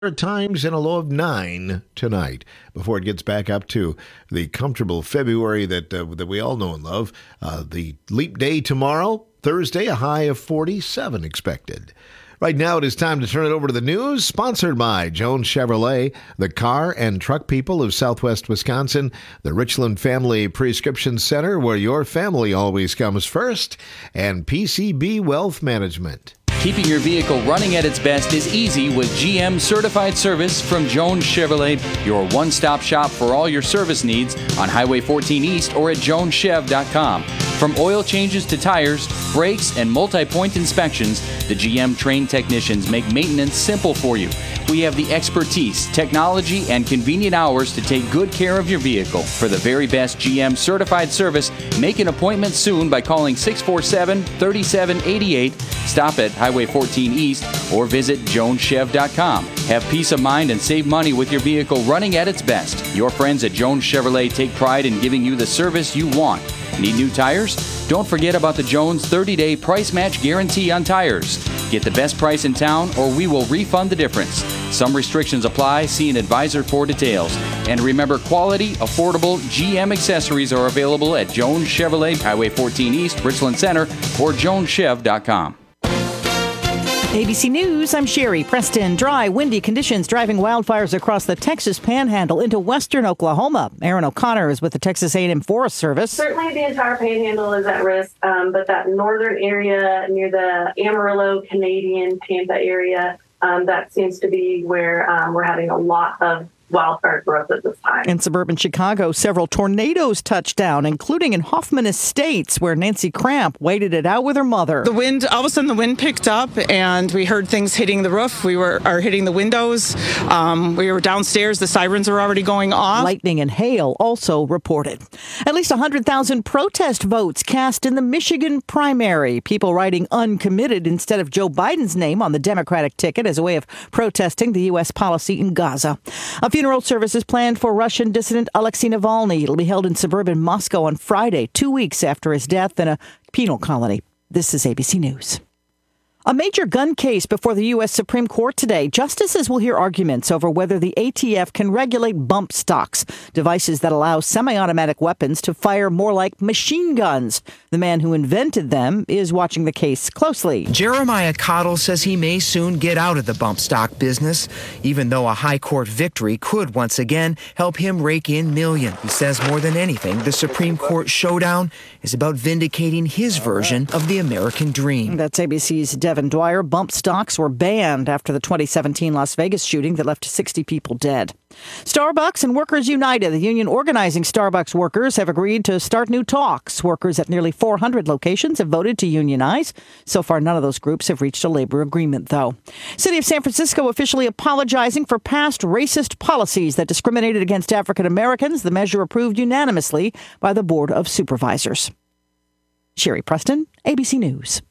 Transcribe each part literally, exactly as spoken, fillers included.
Times and a low of nine tonight before it gets back up to the comfortable February that uh, that we all know and love. Uh, the leap day tomorrow, Thursday, a high of forty-seven expected. Right now, it is time to turn it over to the news, sponsored by Jones Chevrolet, the car and truck people of Southwest Wisconsin, the Richland Family Prescription Center, where your family always comes first, and P C B Wealth Management. Keeping your vehicle running at its best is easy with G M Certified Service from Jones Chevrolet, your one-stop shop for all your service needs on Highway fourteen East or at jones chev dot com. From oil changes to tires, brakes, and multi-point inspections, the G M trained technicians make maintenance simple for you. We have the expertise, technology, and convenient hours to take good care of your vehicle. For the very best G M certified service, make an appointment soon by calling six four seven, three seven eight eight, stop at Highway fourteen East, or visit jones chev dot com. Have peace of mind and save money with your vehicle running at its best. Your friends at Jones Chevrolet take pride in giving you the service you want. Need new tires? Don't forget about the Jones thirty-day price match guarantee on tires. Get the best price in town or we will refund the difference. Some restrictions apply. See an advisor for details. And remember, quality, affordable G M accessories are available at Jones Chevrolet, Highway fourteen East, Richland Center, or jones chev dot com. A B C News, I'm Sherry Preston. Dry, windy conditions driving wildfires across the Texas Panhandle into western Oklahoma. Aaron O'Connor is with the Texas A and M Forest Service. Certainly the entire Panhandle is at risk, um, but that northern area near the Amarillo, Canadian, Tampa area, um, that seems to be where um, we're having a lot of wildfire growth at this time. In suburban Chicago, several tornadoes touched down, including in Hoffman Estates, where Nancy Cramp waited it out with her mother. The wind, all of a sudden the wind picked up, and we heard things hitting the roof. We were are hitting the windows. Um, we were downstairs. The sirens were already going off. Lightning and hail also reported. At least one hundred thousand protest votes cast in the Michigan primary. People writing uncommitted instead of Joe Biden's name on the Democratic ticket as a way of protesting the U S policy in Gaza. A funeral service is planned for Russian dissident Alexei Navalny. It'll be held in suburban Moscow on Friday, two weeks after his death in a penal colony. This is A B C News. A major gun case before the U S Supreme Court today. Justices will hear arguments over whether the A T F can regulate bump stocks, devices that allow semi-automatic weapons to fire more like machine guns. The man who invented them is watching the case closely. Jeremiah Cottle says he may soon get out of the bump stock business, even though a high court victory could once again help him rake in millions. He says more than anything, the Supreme Court showdown is about vindicating his version of the American dream. That's A B C's Devin Dwyer. Bump stocks were banned after the twenty seventeen Las Vegas shooting that left sixty people dead. Starbucks and Workers United, the union organizing Starbucks workers, have agreed to start new talks. Workers at nearly four hundred locations have voted to unionize. So far, none of those groups have reached a labor agreement, though. City of San Francisco officially apologizing for past racist policies that discriminated against African Americans. The measure approved unanimously by the Board of Supervisors. Sherry Preston, A B C News.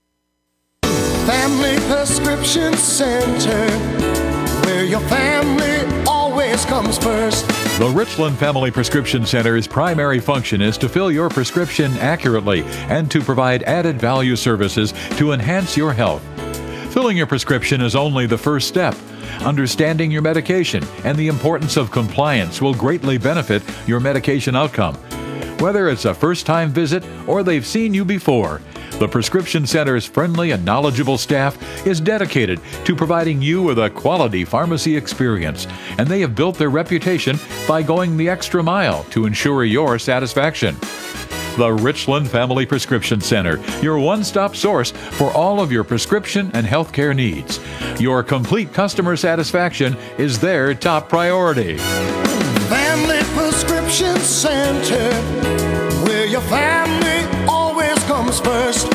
Family Prescription Center, where your family always comes first. The Richland Family Prescription Center's primary function is to fill your prescription accurately and to provide added value services to enhance your health. Filling your prescription is only the first step. Understanding your medication and the importance of compliance will greatly benefit your medication outcome. Whether it's a first-time visit or they've seen you before, the Prescription Center's friendly and knowledgeable staff is dedicated to providing you with a quality pharmacy experience, and they have built their reputation by going the extra mile to ensure your satisfaction. The Richland Family Prescription Center, your one-stop source for all of your prescription and healthcare needs. Your complete customer satisfaction is their top priority. Family Prescription Center, where your family always comes first.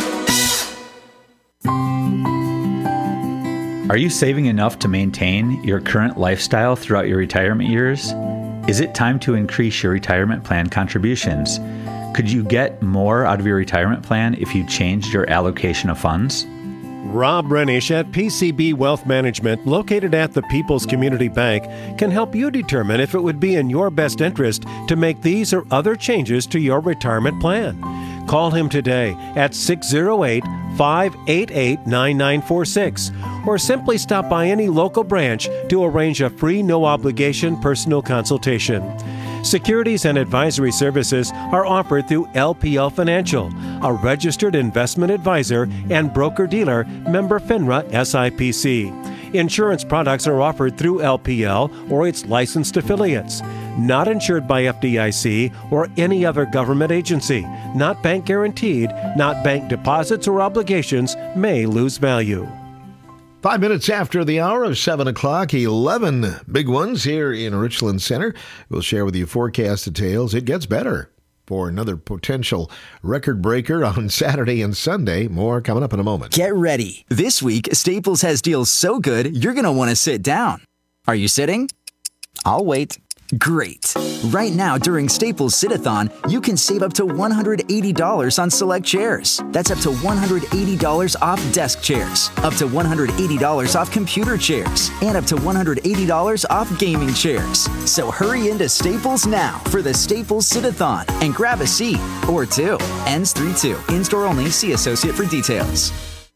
Are you saving enough to maintain your current lifestyle throughout your retirement years? Is it time to increase your retirement plan contributions? Could you get more out of your retirement plan if you changed your allocation of funds? Rob Renish at P C B Wealth Management, located at the People's Community Bank, can help you determine if it would be in your best interest to make these or other changes to your retirement plan. Call him today at six oh eight, five eight eight, nine nine four six or simply stop by any local branch to arrange a free, no-obligation personal consultation. Securities and advisory services are offered through L P L Financial, a registered investment advisor and broker-dealer, member FINRA S I P C. Insurance products are offered through L P L or its licensed affiliates. Not insured by F D I C or any other government agency. Not bank guaranteed. Not bank deposits or obligations may lose value. Five minutes after the hour of seven o'clock, eleven big ones here in Richland Center. We'll share with you forecast details. It gets better for another potential record breaker on Saturday and Sunday. More coming up in a moment. Get ready. This week, Staples has deals so good, you're going to want to sit down. Are you sitting? I'll wait. Great. Right now, during Staples Sit-a-thon, you can save up to one hundred eighty dollars on select chairs. That's up to one hundred eighty dollars off desk chairs, up to one hundred eighty dollars off computer chairs, and up to one hundred eighty dollars off gaming chairs. So hurry into Staples now for the Staples Sit-a-thon and grab a seat or two. Ends three two. In-store only. See associate for details.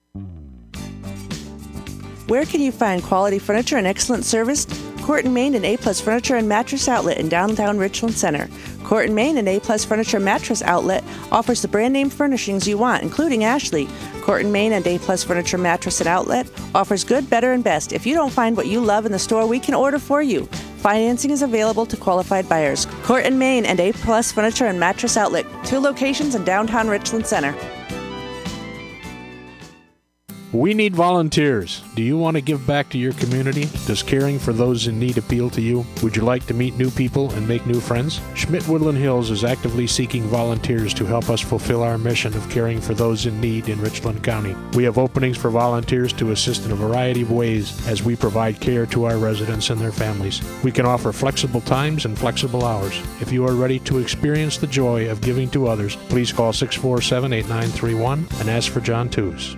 Where can you find quality furniture and excellent service? Court and Main and A-Plus Furniture and Mattress Outlet in downtown Richland Center. Court and Main and A-Plus Furniture and Mattress Outlet offers the brand name furnishings you want, including Ashley. Court and Main and A-Plus Furniture Mattress and Outlet offers good, better, and best. If you don't find what you love in the store, we can order for you. Financing is available to qualified buyers. Court and Main and A-Plus Furniture and Mattress Outlet, two locations in downtown Richland Center. We need volunteers. Do you want to give back to your community? Does caring for those in need appeal to you? Would you like to meet new people and make new friends? Schmidt Woodland Hills is actively seeking volunteers to help us fulfill our mission of caring for those in need in Richland County. We have openings for volunteers to assist in a variety of ways as we provide care to our residents and their families. We can offer flexible times and flexible hours. If you are ready to experience the joy of giving to others, please call six four seven, eight nine three one and ask for John Tews.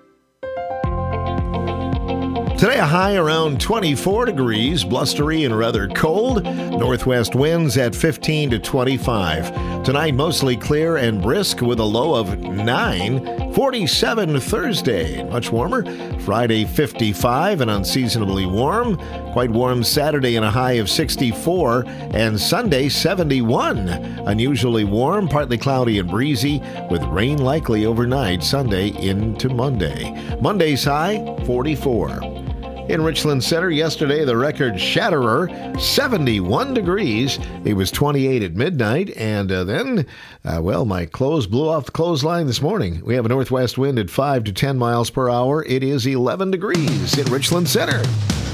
Today, a high around twenty-four degrees, blustery and rather cold. Northwest winds at fifteen to twenty-five. Tonight, mostly clear and brisk with a low of nine. forty-seven Thursday, much warmer. Friday, fifty-five and unseasonably warm. Quite warm Saturday and a high of sixty-four. And Sunday, seventy-one. Unusually warm, partly cloudy and breezy with rain likely overnight Sunday into Monday. Monday's high, forty-four. In Richland Center yesterday, the record shatterer, seventy-one degrees. It was twenty-eight at midnight. And uh, then, uh, well, my clothes blew off the clothesline this morning. We have a northwest wind at five to ten miles per hour. It is eleven degrees in Richland Center.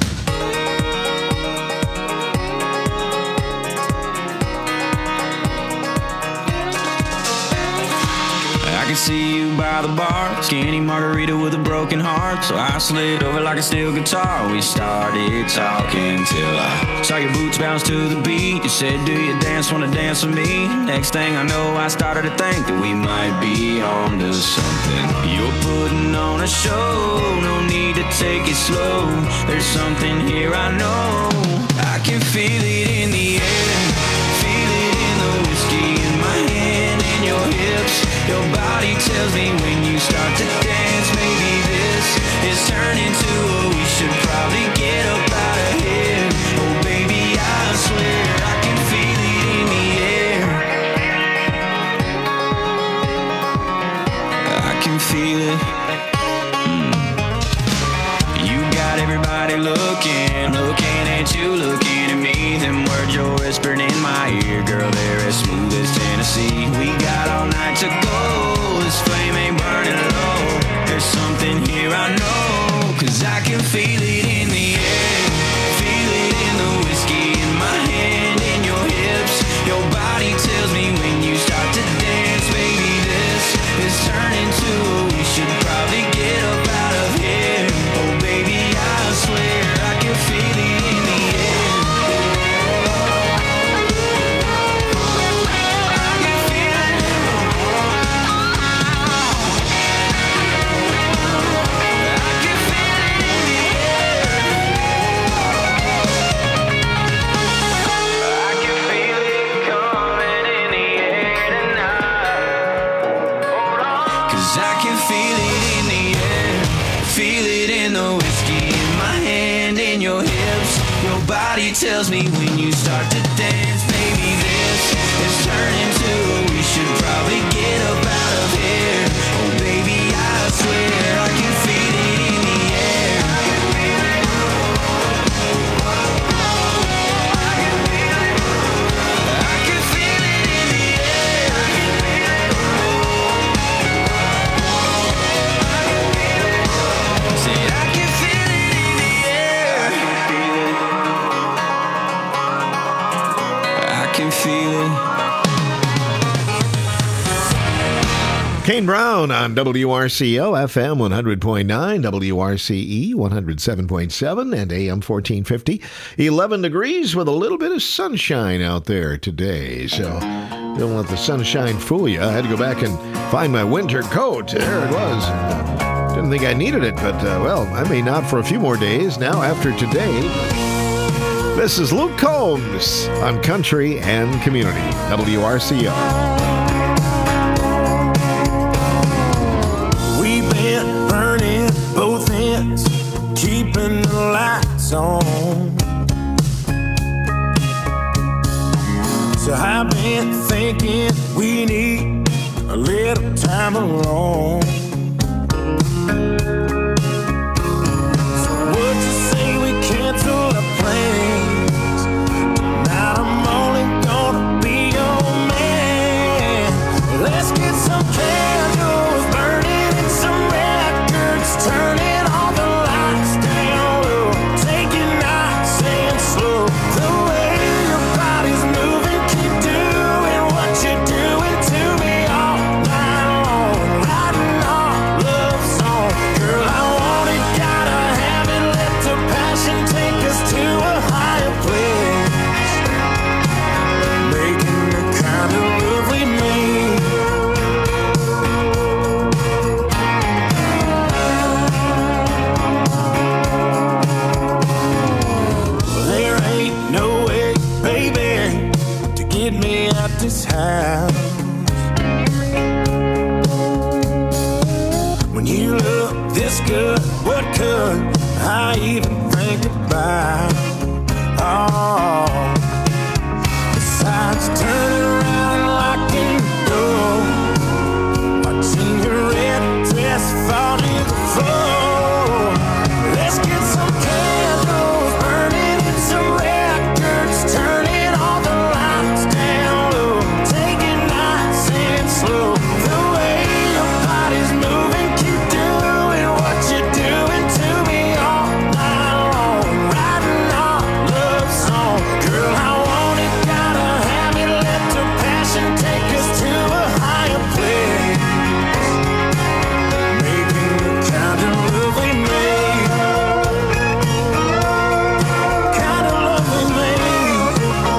I can see you by the bar, skinny margarita with a broken heart. So I slid over like a steel guitar. We started talking till I saw your boots bounce to the beat. You said, do you dance, wanna dance with me? Next thing I know, I started to think that we might be on to something. You're putting on a show, no need to take it slow. There's something here I know. I can feel it in the air, feel it in the whiskey in my hand and your hips. Your body tells me when you start to dance, maybe this is turning to a we should probably get up out of here. Oh baby, I swear I can feel it in the air. I can feel it. Mm. You got everybody looking, looking at you, looking at me. Them words you're whispering in my ear, girl, they're as smooth as Tennessee. We got all night to go, this flame ain't burning low. There's something here I know, cause I can feel it in the air. Feel it in the whiskey in my hand and your hips. Your body tells me when you start to dance, baby, this is turning to a we should probably get up out of here. Oh baby, I swear I can feel it in the air. body tells me when you start to dance, baby, this is turning to we should probably get up out of here. Oh, baby, I swear I can feel it in the air. I can feel it. I can feel it. I can feel it in the air. I can feel it. I can feel it. Say I can feel it in the air. I can feel it. Kane Brown on W R C O, F M one hundred point nine, W R C E one oh seven point seven, and A M fourteen fifty. eleven degrees with a little bit of sunshine out there today. So don't let the sunshine fool you. I had to go back and find my winter coat. There it was. Didn't think I needed it, but, uh, well, I may not for a few more days now after today. This is Luke Combs on Country and Community, W R C O. Burning both ends, keeping the lights on. So I've been thinking we need a little time alone. So would you say we cancel the plans? Tonight I'm only gonna be your man. Let's get some candles burning. Turning all the lights down low, take it nice and slow. The way your body's moving, keep doing what you're doing to me all night long. Writing our love song, girl, I want it, gotta have it. Let the passion take us to a higher place, making the kind of love we made. Me at this house. When you look this good, what could I even think about? Oh, besides turning around and locking the door, watching your red dress fall to the floor. Let's get some candles burning and some records turning all the lights down low. Take it nice and slow. The way your body's moving, keep doing what you're doing to me all night long. Writing our love song, girl, I want it, gotta have it. Let the passion take us to a higher place, making the kind of love we made, kind of love we made.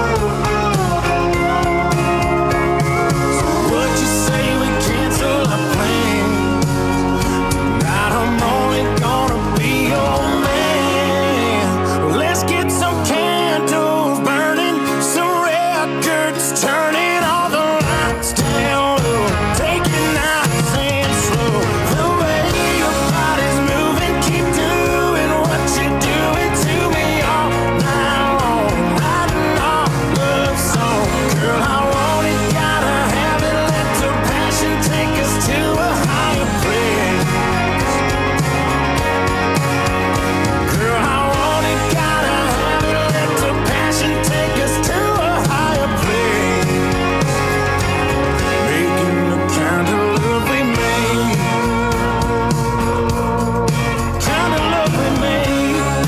So would you say we cancel our plans? Tonight I'm only gonna be your man. Let's get some candles burning, some records turning, all the lights down low. Take it nice and slow. The way your body's moving, keep doing what you're doing to me all night long. Writing our love song, girl, I want it, gotta have it. Let the passion take us to a higher place. Girl, I want it, gotta have it. Let the passion take us to a higher place, making the kind of love we made, kind of love we made,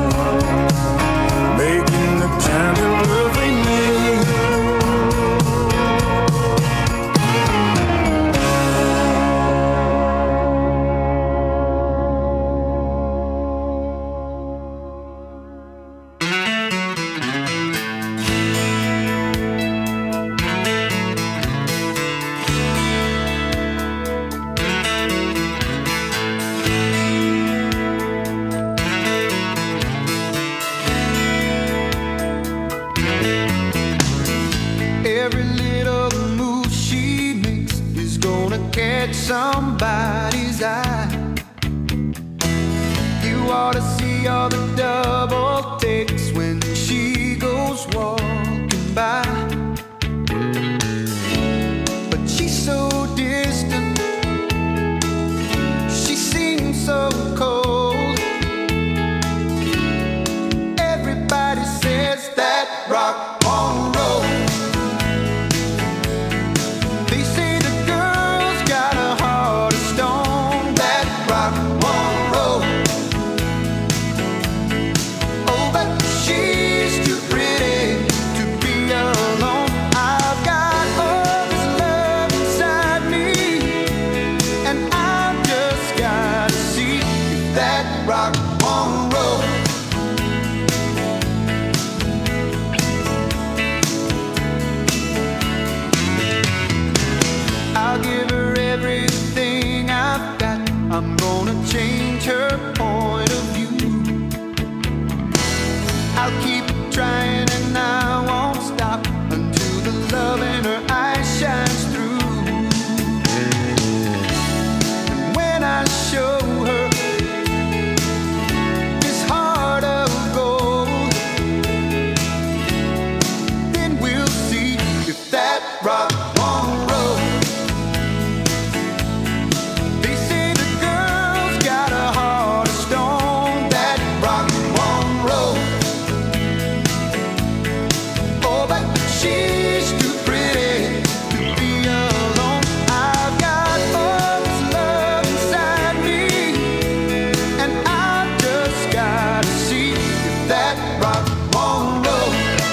making the kind of love we made. Every little move she makes is gonna catch somebody's eye. You ought to see all the double takes when trying and I won't stop until the love in her eyes shines through. And when I show her this heart of gold, then we'll see if that rock won't roll. They say the girl's got a heart of stone, that rock won't roll. Oh, but she's too pretty to be alone. I've got all this love inside me, and I just gotta see if that rock won't roll.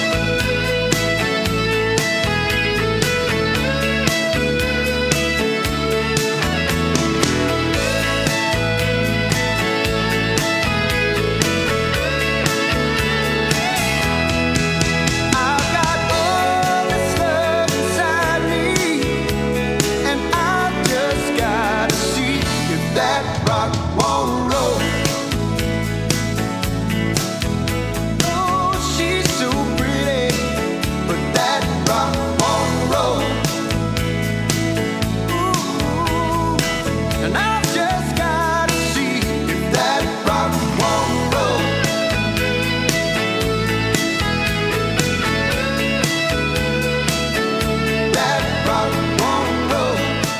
I've got all this love inside me, and I just gotta see if that rock won't roll. Oh, she's so pretty, but that rock won't roll. Ooh, and I've just gotta see if that rock won't roll. That rock won't roll.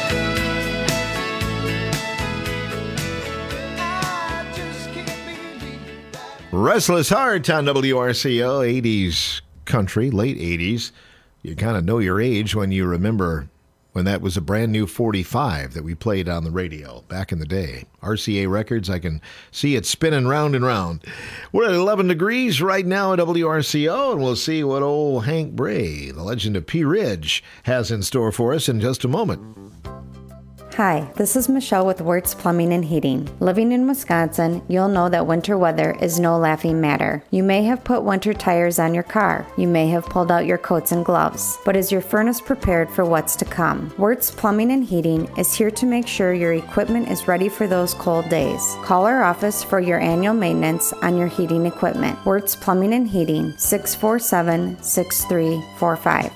I just can't believe Restless Heart on W R C O, eighties country, late eighties. You kind of know your age when you remember when that was a brand new forty-five that we played on the radio back in the day. R C A Records, I can see it spinning round and round. We're at eleven degrees right now at W R C O, and we'll see what old Hank Bray, the legend of Pea Ridge, has in store for us in just a moment. Hi, this is Michelle with Wirtz Plumbing and Heating. Living in Wisconsin, you'll know that winter weather is no laughing matter. You may have put winter tires on your car. You may have pulled out your coats and gloves. But is your furnace prepared for what's to come? Wirtz Plumbing and Heating is here to make sure your equipment is ready for those cold days. Call our office for your annual maintenance on your heating equipment. Wirtz Plumbing and Heating, six four seven, six three four five.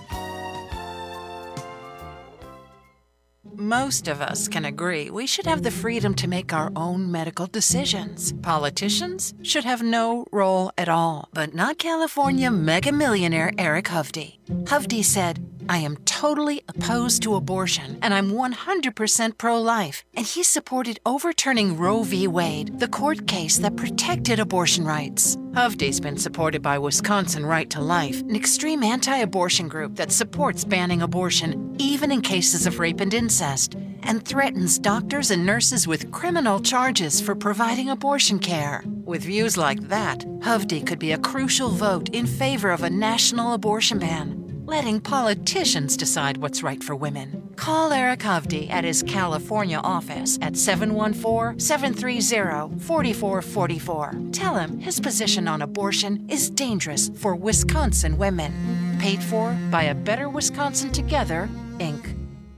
Most of us can agree we should have the freedom to make our own medical decisions. Politicians should have no role at all, but not California mega millionaire Eric Hovde. Hovde said, "I am totally opposed to abortion, and I'm one hundred percent pro-life." And he supported overturning Roe v. Wade, the court case that protected abortion rights. Hovde's been supported by Wisconsin Right to Life, an extreme anti-abortion group that supports banning abortion, even in cases of rape and incest, and threatens doctors and nurses with criminal charges for providing abortion care. With views like that, Hovde could be a crucial vote in favor of a national abortion ban, letting politicians decide what's right for women. Call Eric Hovde at his California office at seven one four, seven three zero, four four four four. Tell him his position on abortion is dangerous for Wisconsin women. Paid for by A Better Wisconsin Together, Incorporated.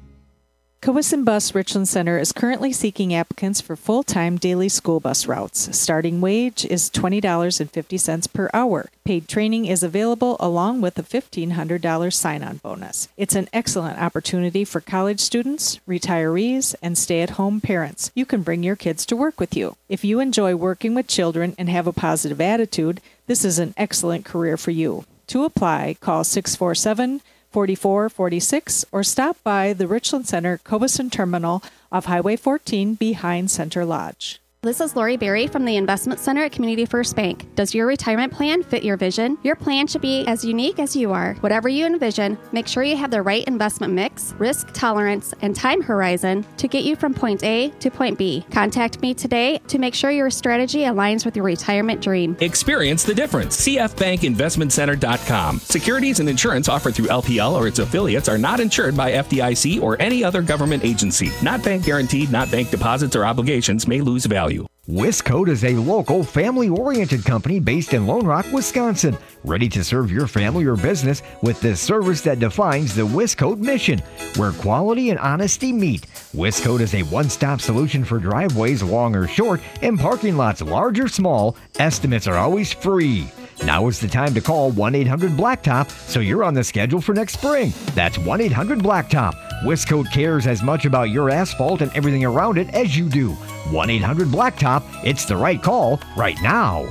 Cowesson Bus Richland Center is currently seeking applicants for full-time daily school bus routes. Starting wage is twenty dollars and fifty cents per hour. Paid training is available along with a fifteen hundred dollars sign-on bonus. It's an excellent opportunity for college students, retirees, and stay-at-home parents. You can bring your kids to work with you. If you enjoy working with children and have a positive attitude, this is an excellent career for you. To apply, call six four seven, four four four six or stop by the Richland Center Cowesson Terminal off Highway fourteen behind Center Lodge. This is Lori Berry from the Investment Center at Community First Bank. Does your retirement plan fit your vision? Your plan should be as unique as you are. Whatever you envision, make sure you have the right investment mix, risk tolerance, and time horizon to get you from point A to point B. Contact me today to make sure your strategy aligns with your retirement dream. Experience the difference. C F Bank Investment Center dot com. Securities and insurance offered through L P L or its affiliates are not insured by F D I C or any other government agency. Not bank guaranteed, not bank deposits or obligations may lose value. Wiscoat is a local, family-oriented company based in Lone Rock, Wisconsin, ready to serve your family or business with the service that defines the Wiscoat mission, where quality and honesty meet. Wiscoat is a one-stop solution for driveways long or short and parking lots large or small. Estimates are always free. Now is the time to call one eight hundred blacktop so you're on the schedule for next spring. That's one eight hundred blacktop. Westcoat cares as much about your asphalt and everything around it as you do. one eight hundred blacktop. It's the right call right now.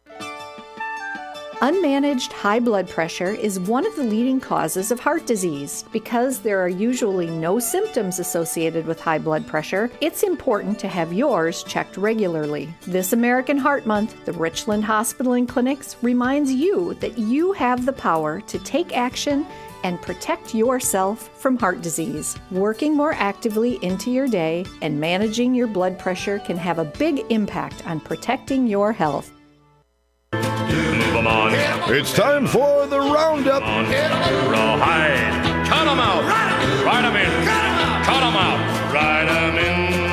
Unmanaged high blood pressure is one of the leading causes of heart disease. Because there are usually no symptoms associated with high blood pressure, it's important to have yours checked regularly. This American Heart Month, the Richland Hospital and Clinics reminds you that you have the power to take action and protect yourself from heart disease. Working more actively into your day and managing your blood pressure can have a big impact on protecting your health. It's time for the Roundup. Rawhide. Cut 'em out. Ride 'em in. Cut 'em out. Ride 'em in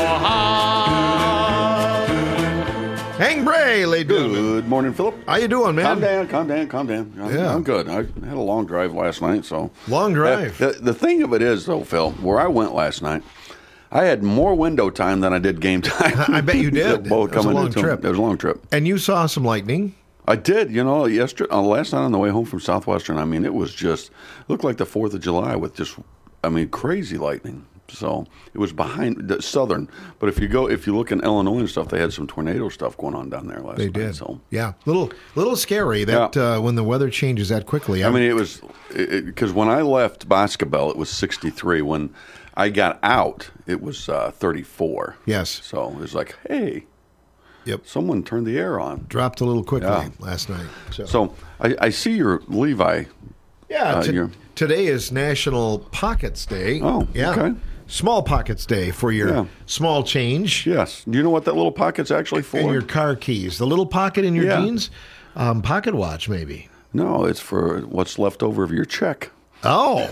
rawhide. Hank Bray, ladies and gentlemen. Good morning, Philip. How you doing, man? Calm down, calm down, calm down. I'm, Yeah. I'm good. I had a long drive last night, so Long drive. Uh, the, the thing of it is, though, Phil, where I went last night, I had more window time than I did game time. I bet you did. Both It was a coming long into- trip. It was a long trip. And you saw some lightning. I did. You know, yesterday, uh, last night on the way home from Southwestern, I mean, it was just looked like the Fourth of July with just, I mean, crazy lightning. So it was behind the southern. But if you go, if you look in Illinois and stuff, they had some tornado stuff going on down there last They night. did. So Yeah, little little scary that uh, when the weather changes that quickly. I mean, it was because when I left Boscobel, it was sixty-three. When I got out, it was uh, thirty-four. Yes. So it was like, hey, yep, someone turned the air on. dropped a little quickly Yeah. last night. So, So I, I see your Levi. yeah, uh, t- your- today is National Pockets Day. Oh, yeah. okay. Small Pockets Day for your Yeah. small change. Yes. Do you know what that little pocket's actually for? And your car keys. The little pocket in your Yeah. jeans. Um, pocket watch, maybe. No, it's for what's left over of your check. Oh,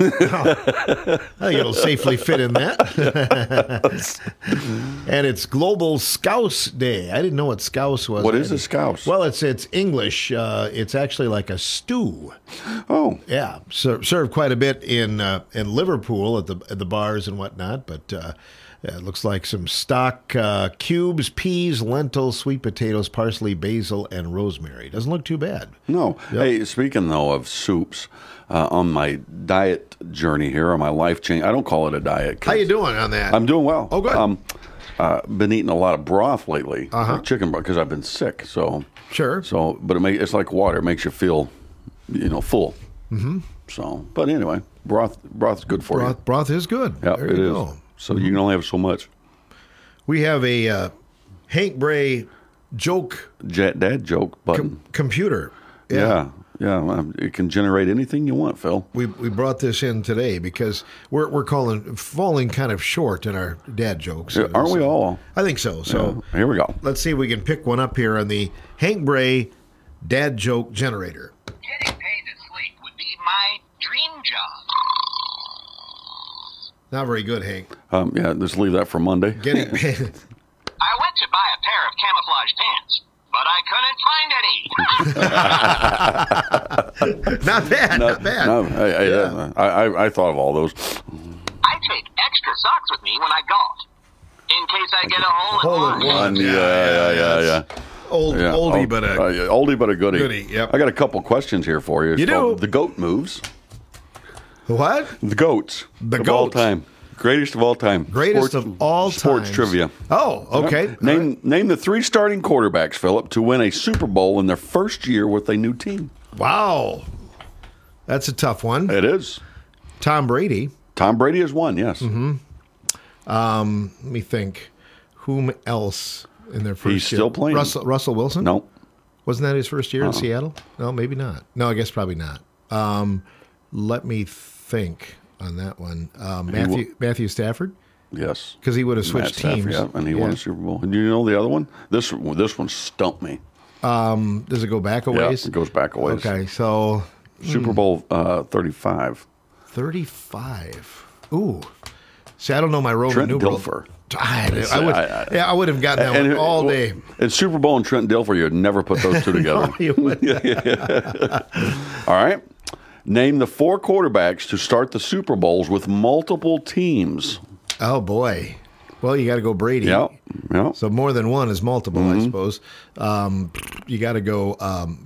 I think it'll safely fit in that. And it's Global Scouse Day. I didn't know what scouse was. What is a scouse? Well, it's it's English. Uh, it's actually like a stew. Oh, yeah, ser- served quite a bit in uh, in Liverpool at the at the bars and whatnot. But uh, it looks like some stock uh, cubes, peas, lentils, sweet potatoes, parsley, basil, and rosemary. Doesn't look too bad. No. Hey, speaking though of soups, uh, on my diet journey here, on my life change, I don't call it a diet. How you doing on that? I'm doing well. Oh, good. Um, uh, been eating a lot of broth lately, Uh-huh. like chicken broth, because I've been sick. So sure. So, but it make, it's like water; it makes you feel, you know, full. Mm-hmm. So, but anyway, broth broth's good for Broth, broth is good. you. Yeah, There it you is. go. So you can only have so much. We have a uh, Hank Bray joke Jet dad joke button. computer. yeah, yeah. um, It can generate anything you want, Phil. We we brought this in today because we're we're calling falling kind of short in our dad jokes. Yeah, aren't we all? I think so. So Yeah, here we go. let's see if we can pick one up here on the Hank Bray dad joke generator. Getting paid to sleep would be my dream job. Not very good, Hank. Um, yeah, just leave that for Monday. Getting paid. I went to buy a pair of camouflage pants, but I couldn't find any. Not bad, no, not bad. No, I, I, Yeah. I, I, I thought of all those. I take extra socks with me when I golf, in case I get a hole in Hole one. in one. yeah, yeah, yeah, yeah. Old Yeah, oldie, oh, but a uh, yeah, oldie but a goodie. goodie, yep. I got a couple questions here for you. It's You do? called The Goat Moves. what? The goats. The of all goats. time. Greatest of all time. Greatest Sports- of all Sports times. trivia. Oh, okay. Yep. Name name the three starting quarterbacks, Philip, to win a Super Bowl in their first year with a new team. Wow, that's a tough one. It is. Tom Brady. Tom Brady is one, yes. Mm-hmm. Um, let me think. Whom else in their first He's year? still playing. Russell, Russell Wilson? No. Wasn't that his first year in Uh-uh. Seattle? No, maybe not. No, I guess probably not. Um, let me think on that one. Um, He Matthew wa- Matthew Stafford? Yes. Because he would have Matt switched Stafford, teams. Yeah, and he won Yeah. a Super Bowl. Do you know the other one? This this one stumped me. Um, does it go back a Yeah, ways? it goes back a ways. Okay, so Super hmm, Bowl uh, thirty-five. thirty-five. Ooh. See, I don't know my Roman Trent numeral. Dilfer. I, I would, yeah, I would have gotten that And one who- all well, day. And Super Bowl and Trent Dilfer, you'd never put those two together. No, you wouldn't. All right. Name the four quarterbacks to start the Super Bowls with multiple teams. Oh, boy. Well, you got to go Brady. Yeah, yeah. So more than one is multiple, I suppose. Um, you got to go um,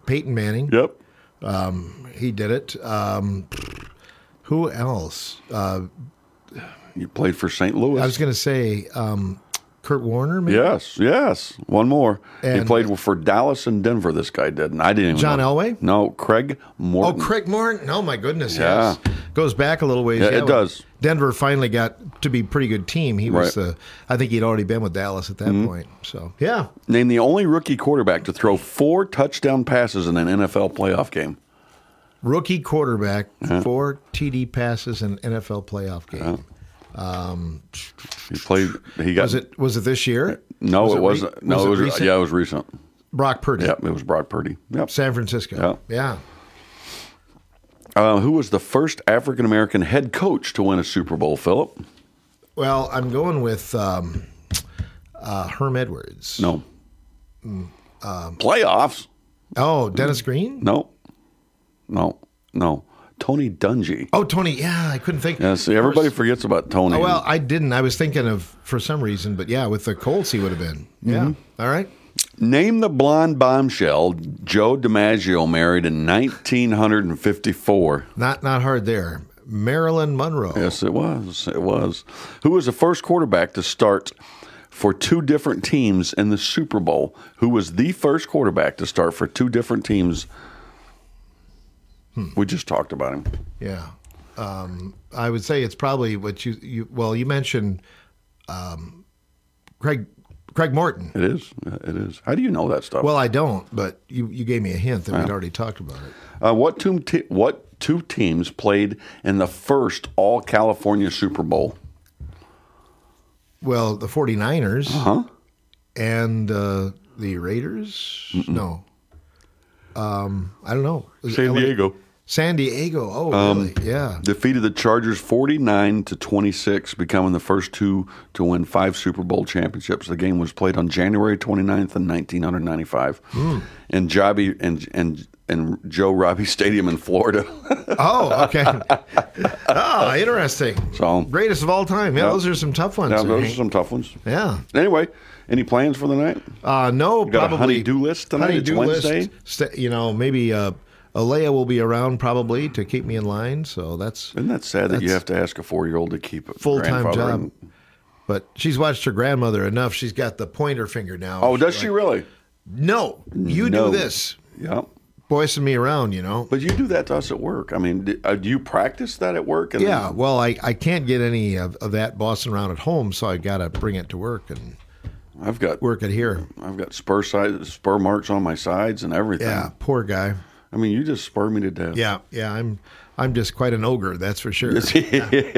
Peyton Manning. Yep. Um, he did it. Um, who else? Uh, you played for Saint Louis. I was going to say um, Kurt Warner, maybe? Yes, yes. One more. And- he played for Dallas and Denver, this guy did. And I didn't even John know. Elway? No, Craig Morton. Oh, Craig Morton. Oh, my goodness, Yeah. yes. Goes back a little ways. Yeah, it when does. Denver finally got to be a pretty good team. He was Right. the, I think he'd already been with Dallas at that Mhm. point. So, yeah. Named the only rookie quarterback to throw four touchdown passes in an N F L playoff game. Rookie quarterback, Yeah. four T D passes in an N F L playoff game. Um, He played. He got. was it was it this year? No, Was it, re- wasn't. No, was it was. recent? Yeah, it was recent. Brock Purdy. Yep, it was Brock Purdy. Yep. San Francisco. Yep. Yeah. Uh, who was the first African American head coach to win a Super Bowl, Philip? Well, I'm going with um, uh, Herm Edwards. No. Mm, um, Playoffs? Oh, Dennis Green? No. No. No. Tony Dungy. Oh, Tony. Yeah, I couldn't think. Yeah, see, everybody forgets about Tony. Oh, well, I didn't. I was thinking of, for some reason, but yeah, with the Colts, he would have been. Yeah. Mhm. All right. Name the blonde bombshell Joe DiMaggio married in nineteen fifty-four. Not not hard there. Marilyn Monroe. Yes, it was. It was. Who was the first quarterback to start for two different teams in the Super Bowl? Who was the first quarterback to start for two different teams? Hmm. We just talked about him. Yeah. Um, I would say it's probably what you, you well, you mentioned um, Craig Craig Morton. It is. It is. How do you know that stuff? Well, I don't, but you, you gave me a hint that we'd Yeah. already talked about it. Uh, what two te- what two teams played in the first All California Super Bowl? Well, the 49ers Uh-huh. and uh, the Raiders? No. Um, I don't know. Was it San L A? Diego. San Diego. Oh, Um, really? Yeah. Defeated the Chargers forty-nine to twenty-six, becoming the first two to win five Super Bowl championships. The game was played on January twenty-ninth in nineteen ninety-five Hmm. in Jobby and and and Joe Robbie Stadium in Florida. Oh, okay. Oh, interesting. So Greatest of all time. Yeah, Yep. those are some tough ones. Yeah, there, those are Hank. some tough ones. Yeah. Anyway, any plans for the night? Uh, no, You got a probably. honey-do list tonight? It's Honey-do Wednesday? list. St- you know, maybe uh, Alea will be around probably to keep me in line. So that's Isn't that sad that you that's have to ask a four-year-old to keep a full-time grandfather job. in- But she's watched her grandmother enough. She's got the pointer finger now. Oh, does She's she like, really? No, you No. do this. Yeah. Bossing me around, you know. But you do that to us at work. I mean, do, uh, do you practice that at work? And Yeah, well, I, I can't get any of, of that bossing around at home, so I got to bring it to work and I've got work it here. I've got spur side, spur marks on my sides and everything. Yeah, poor guy. I mean, you just spur me to death. Yeah, yeah, I'm I'm just quite an ogre, that's for sure. Yeah.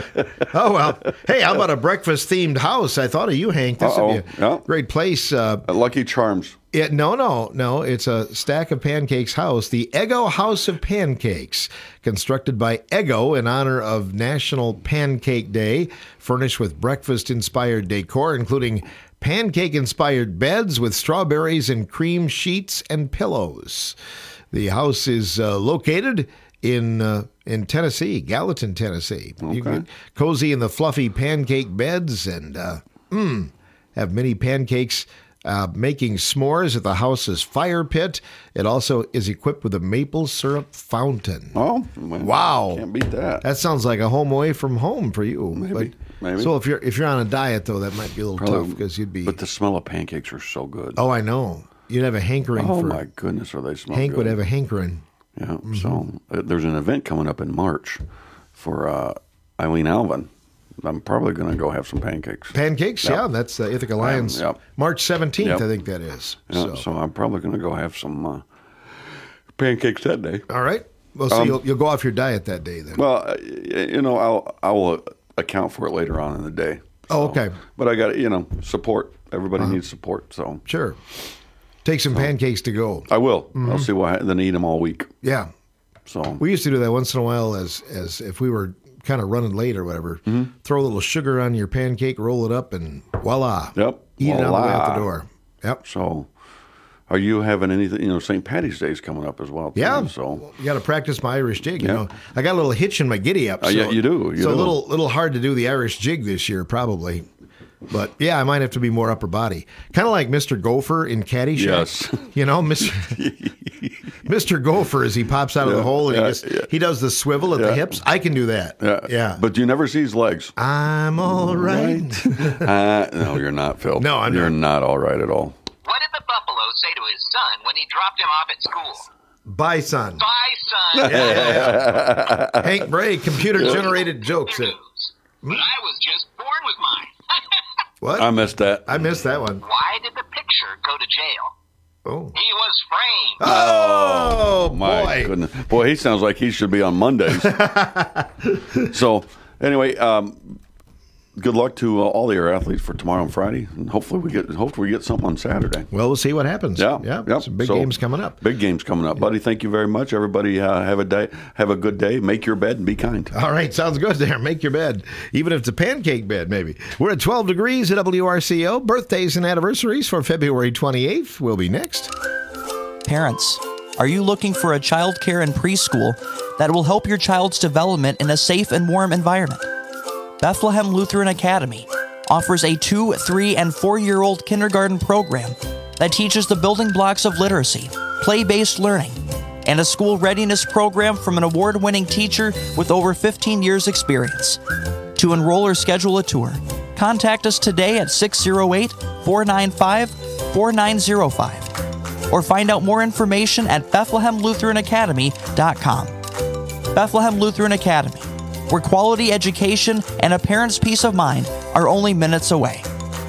Oh well, hey, how about a breakfast themed house? I thought of you, Hank. This Uh-oh. would be a Yeah. great place. Uh, At Lucky Charms. Yeah, no, no, no. It's a stack of pancakes house, the Eggo House of Pancakes, constructed by Eggo in honor of National Pancake Day, furnished with breakfast-inspired decor, including pancake-inspired beds with strawberries and cream sheets and pillows. The house is uh, located in uh, in Tennessee, Gallatin, Tennessee. You Okay. can get cozy in the fluffy pancake beds and uh, mm, have many pancakes. Uh, making s'mores at the house's fire pit. It also is equipped with a maple syrup fountain. Oh, well, wow! Can't beat that. That sounds like a home away from home for you. Maybe, But- maybe. So if you're if you're on a diet though, that might be a little Probably- tough because you'd be. But the smell of pancakes are so good. Oh, I know. You'd have a hankering. Oh for, my goodness, are they smell Hank good? would have a hankering. Yeah. So uh, there's an event coming up in March for uh, Eileen Alvin. I'm probably going to go have some pancakes. Pancakes, Yep. yeah, that's the Ithaca Lions. Yep. March seventeenth, Yep. I think that is. Yeah, so. so. I'm probably going to go have some uh, pancakes that day. All right. Well, so Um, you'll you'll go off your diet that day then. Well, uh, you know, I'll I will account for it later on in the day. Oh, okay. But I got you know support. Everybody Uh-huh. needs support, so Sure. Take some pancakes to go. I will. Mhm. I'll see why. Then eat them all week. Yeah. So We used to do that once in a while as as if we were kind of running late or whatever. Mm-hmm. Throw a little sugar on your pancake, roll it up, and voila. Yep. Eat it on the way out Voila. the door. Yep. So, are you having anything? You know, Saint Patty's Day is coming up as well. Too, Yeah. So You got to practice my Irish jig. You Yeah. know, I got a little hitch in my giddy up. Uh, yeah, you do, you so a do. little little hard to do the Irish jig this year, probably. But yeah, I might have to be more upper body. Kind of like Mister Gopher in Caddyshack. Yes. You know, Mister Mister Gopher, as he pops out of the Yeah, hole and yeah, he, just, yeah. he does the swivel at Yeah. the hips. I can do that. Yeah. Yeah. But you never see his legs. I'm all right. uh, no, you're not, Phil. No, I'm You're not all right at all. What did the buffalo say to his son when he dropped him off at school? Bye, son. Bye, son. Yeah, yeah, yeah. Hank Bray, computer-generated jokes. It. But I was just born with mine. What? I missed that. I missed that one. Why did the picture go to jail? Oh. He was framed. Oh, my boy. goodness. Boy, he sounds like he should be on Mondays. So, anyway, um, good luck to uh, all of your athletes for tomorrow and Friday, and hopefully we get hopefully we get something on Saturday. Well, we'll see what happens. Yeah, yeah. yeah. Some big So, games coming up. Big games coming up, buddy. Thank you very much, everybody. Uh, have a day, have a good day. Make your bed and be kind. All right, sounds good there. Make your bed, even if it's a pancake bed, maybe. We're at twelve degrees at W R C O. Birthdays and anniversaries for February twenty-eighth will be next. Parents, are you looking for a child care and preschool that will help your child's development in a safe and warm environment? Bethlehem Lutheran Academy offers a two, three, and four-year-old kindergarten program that teaches the building blocks of literacy, play-based learning, and a school readiness program from an award-winning teacher with over fifteen years experience. To enroll or schedule a tour, contact us today at six oh eight, four nine five, four nine oh five or find out more information at Bethlehem Lutheran Academy dot com. Bethlehem Lutheran Academy, where quality education and a parent's peace of mind are only minutes away.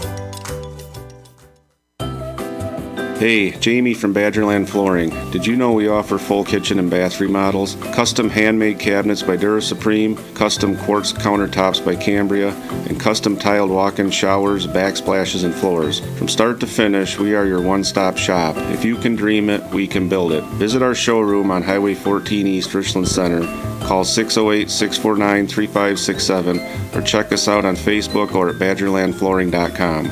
Hey, Jamie from Badgerland Flooring. Did you know we offer full kitchen and bath remodels, custom handmade cabinets by Dura Supreme, custom quartz countertops by Cambria, and custom tiled walk-in showers, backsplashes, and floors? From start to finish, we are your one-stop shop. If you can dream it, we can build it. Visit our showroom on Highway fourteen East Richland Center. Call six oh eight, six four nine, three five six seven or check us out on Facebook or at badgerland flooring dot com.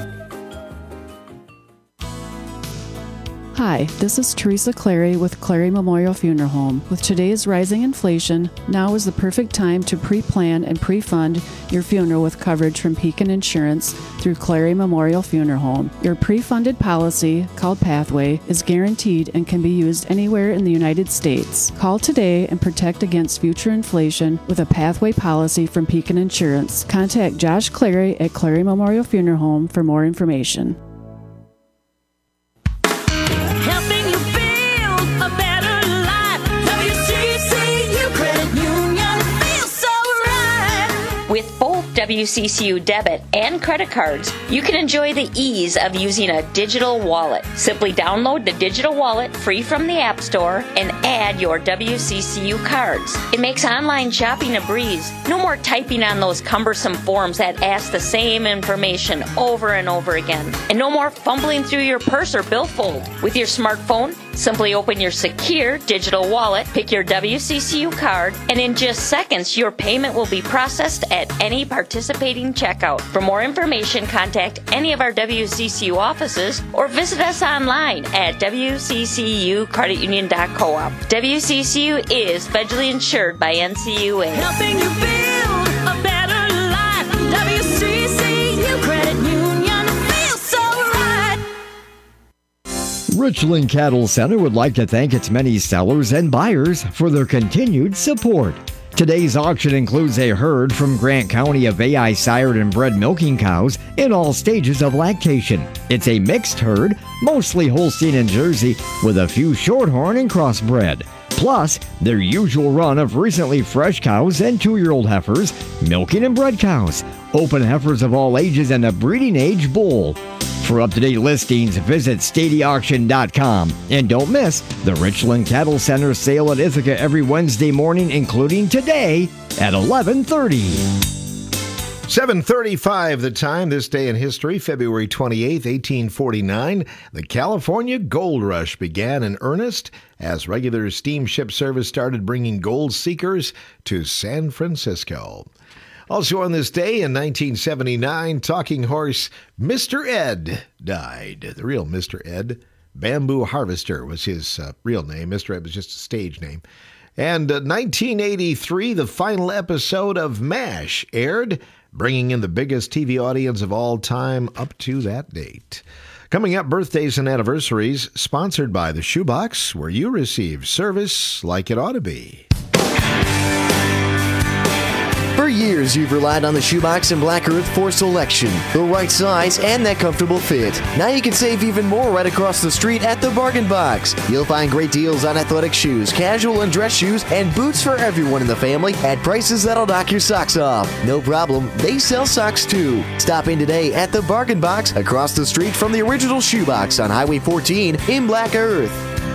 Hi, this is Teresa Clary with Clary Memorial Funeral Home. With today's rising inflation, now is the perfect time to pre-plan and pre-fund your funeral with coverage from Pekin Insurance through Clary Memorial Funeral Home. Your pre-funded policy, called Pathway, is guaranteed and can be used anywhere in the United States. Call today and protect against future inflation with a Pathway policy from Pekin Insurance. Contact Josh Clary at Clary Memorial Funeral Home for more information. Helping you build a better life. W C C U Credit Union feels so right. With both W C C U debit and credit cards, you can enjoy the ease of using a digital wallet. Simply download the digital wallet free from the App Store and add your W C C U cards. It makes online shopping a breeze. No more typing on those cumbersome forms that ask the same information over and over again. And no more fumbling through your purse or billfold. With your smartphone, simply open your secure digital wallet, pick your W C C U card, and in just seconds, your payment will be processed at any participating checkout. For more information, contact any of our W C C U offices or visit us online at w c c u credit union dot coop. W C C U is federally insured by N C U A. Helping you build a better life. W C C U Credit Union feels so right. Richland Cattle Center would like to thank its many sellers and buyers for their continued support. Today's auction includes a herd from Grant County of A I sired and bred milking cows in all stages of lactation. It's a mixed herd, mostly Holstein and Jersey, with a few shorthorn and crossbred. Plus, their usual run of recently fresh cows and two-year-old heifers, milking and bred cows, open heifers of all ages, and a breeding age bull. For up-to-date listings, visit stady auction dot com. And don't miss the Richland Cattle Center sale at Ithaca every Wednesday morning, including today at eleven thirty. seven thirty-five the time, this day in history, February twenty-eighth, eighteen forty-nine. The California Gold Rush began in earnest as regular steamship service started bringing gold seekers to San Francisco. Also on this day in nineteen seventy-nine, talking horse Mister Ed died. The real Mister Ed, Bamboo Harvester was his uh, real name. Mister Ed was just a stage name. And uh, nineteen eighty-three, the final episode of MASH aired. bringing in the biggest T V audience of all time up to that date. Coming up, birthdays and anniversaries, sponsored by the Shoebox, where you receive service like it ought to be. For years, you've relied on the Shoebox and Black Earth for selection, the right size, and that comfortable fit. Now you can save even more right across the street at the Bargain Box. You'll find great deals on athletic shoes, casual and dress shoes, and boots for everyone in the family at prices that'll knock your socks off. No problem, they sell socks too. Stop in today at the Bargain Box across the street from the original Shoebox on Highway fourteen in Black Earth.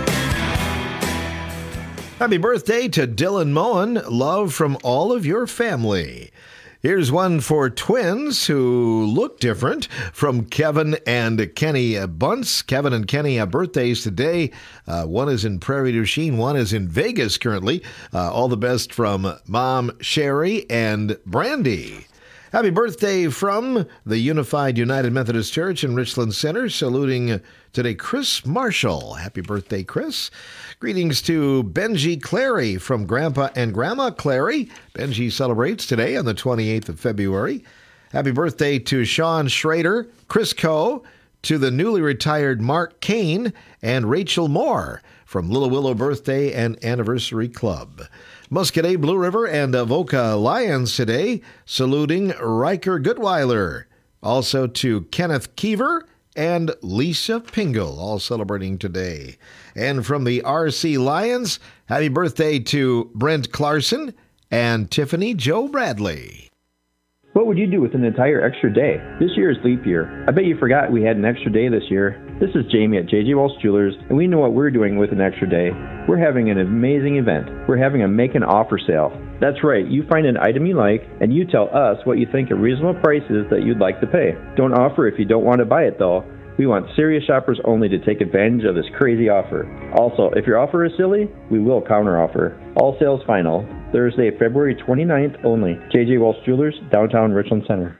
Happy birthday to Dylan Moen. Love from all of your family. Here's one for twins who look different from Kevin and Kenny Bunce. Kevin and Kenny have birthdays today. Uh, one is in Prairie du Chien. One is in Vegas currently. Uh, all the best from Mom Sherry and Brandy. Happy birthday from the Unified United Methodist Church in Richland Center. Saluting today Chris Marshall. Happy birthday, Chris. Greetings to Benji Clary from Grandpa and Grandma Clary. Benji celebrates today on the twenty-eighth of February. Happy birthday to Sean Schrader, Chris Coe, to the newly retired Mark Kane, and Rachel Moore from Little Willow Birthday and Anniversary Club. Muscadet, Blue River, and Avoca Lions today, saluting Riker Goodweiler. Also to Kenneth Keever and Lisa Pingle, all celebrating today. And from the R C Lions, happy birthday to Brent Clarkson and Tiffany Joe Bradley. What would you do with an entire extra day? This year is leap year. I bet you forgot we had an extra day this year. This is Jamie at J J Walsh Jewelers, and we know what we're doing with an extra day. We're having an amazing event. We're having a make an offer sale. That's right, you find an item you like, and you tell us what you think a reasonable price is that you'd like to pay. Don't offer if you don't want to buy it, though. We want serious shoppers only to take advantage of this crazy offer. Also, if your offer is silly, we will counteroffer. All sales final. Thursday, February twenty-ninth only. J J Walsh Jewelers, downtown Richland Center.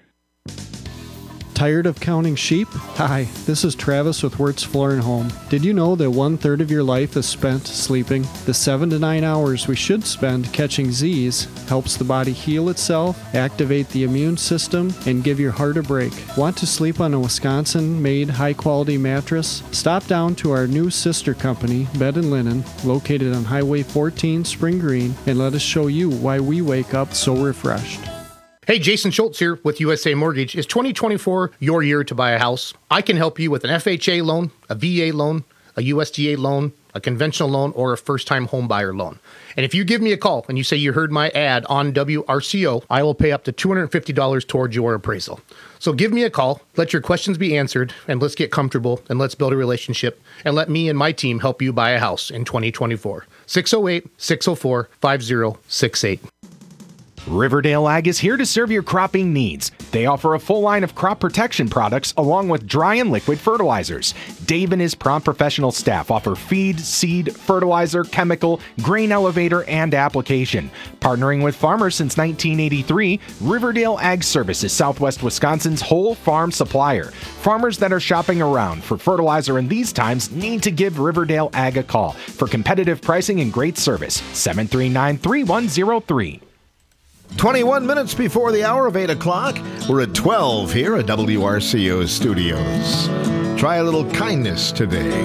Tired of counting sheep? Hi, this is Travis with Wirtz Floor and Home. Did you know that one third of your life is spent sleeping? The seven to nine hours we should spend catching Z's helps the body heal itself, activate the immune system, and give your heart a break. Want to sleep on a Wisconsin-made high-quality mattress? Stop down to our new sister company, Bed and Linen, located on Highway fourteen, Spring Green, and let us show you why we wake up so refreshed. Hey, Jason Schultz here with U S A Mortgage. Is twenty twenty-four your year to buy a house? I can help you with an F H A loan, a V A loan, a U S D A loan, a conventional loan, or a first-time home buyer loan. And if you give me a call and you say you heard my ad on W R C O, I will pay up to two hundred fifty dollars towards your appraisal. So give me a call, let your questions be answered, and let's get comfortable, and let's build a relationship, and let me and my team help you buy a house in twenty twenty-four. six oh eight, six oh four, five oh six eight. Riverdale Ag is here to serve your cropping needs. They offer a full line of crop protection products along with dry and liquid fertilizers. Dave and his prompt professional staff offer feed, seed, fertilizer, chemical, grain elevator, and application. Partnering with farmers since nineteen eighty-three, Riverdale Ag Service is Southwest Wisconsin's whole farm supplier. Farmers that are shopping around for fertilizer in these times need to give Riverdale Ag a call for competitive pricing and great service. seven three nine, three one oh three. twenty-one minutes before the hour of eight o'clock. We're at twelve here at W R C O Studios. Try a little kindness today.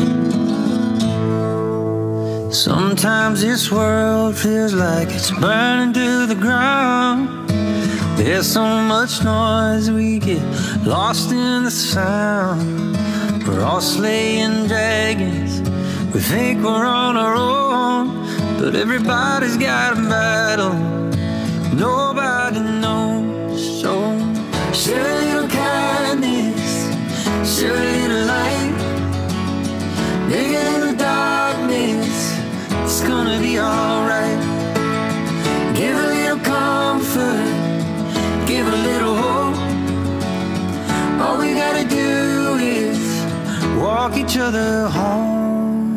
Sometimes this world feels like it's burning to the ground. There's so much noise we get lost in the sound. We're all slaying dragons, we think we're on our own, but everybody's got a battle nobody knows. So share a little kindness, share a little light, make a little darkness, it's gonna be alright. Give a little comfort, give a little hope. All we gotta do is walk each other home.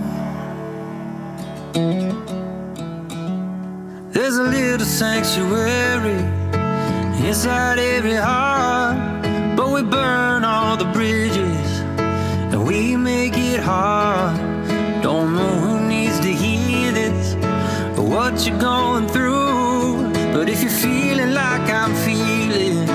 There's a little sanctuary inside every heart, but we burn all the bridges and we make it hard. Don't know who needs to hear this or what you're going through, but if you're feeling like I'm feeling,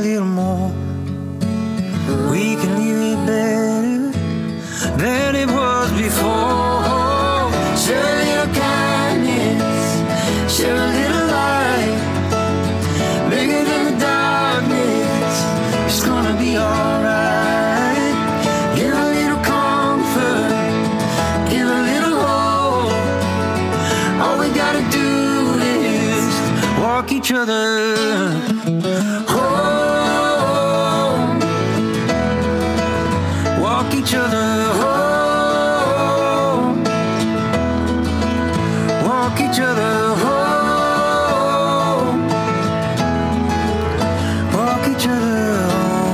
little more. We can leave it better than it was before. Share a little kindness, share a little light, bigger than the darkness. It's gonna be alright. Give a little comfort, give a little hope. All we gotta do is walk each other home. Walk each other home. Walk each other home. Walk each other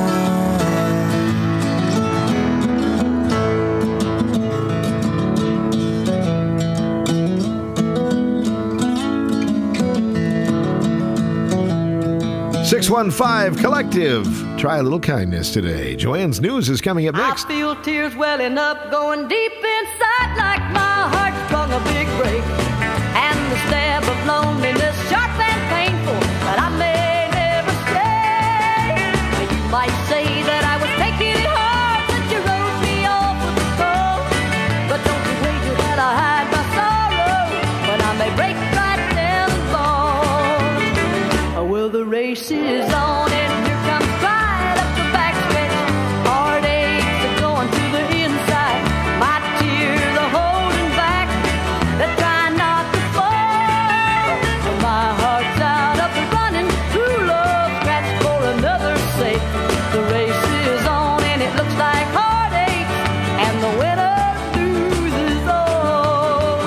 six one five Collective. Try a little kindness today. Joanne's News is coming up next. I feel tears welling up, going deep inside like my heart sprung a big break. And the stab of loneliness, sharp and painful, but I may never stay. You might say that I was taking it hard, that you wrote me off with the cold. But don't you wager that I hide my sorrow, when I may break right down and fall. Oh, well, the race is on and here comes pride up the backstretch. Heartaches are going to the inside. My tears are holding back. They're trying not to fall. So my heart's out up and running. True love scratch for another's sake. The race is on and it looks like heartache, and the winner loses all.